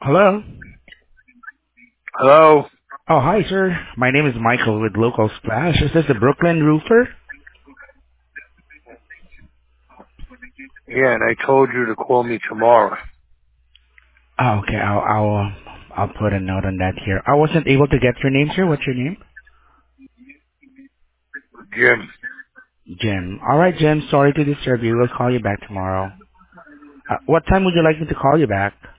Hello? Hello? Oh, hi, sir. My name is Michael with Local Splash. Is this the Brooklyn Roofer? Yeah, and I told you to call me tomorrow. Oh, okay. I'll put a note on that here. I wasn't able to get your name, sir. What's your name? Jim, Jim. All right, Jim. Sorry to disturb you. We'll call you back tomorrow. What time would you like me to call you back?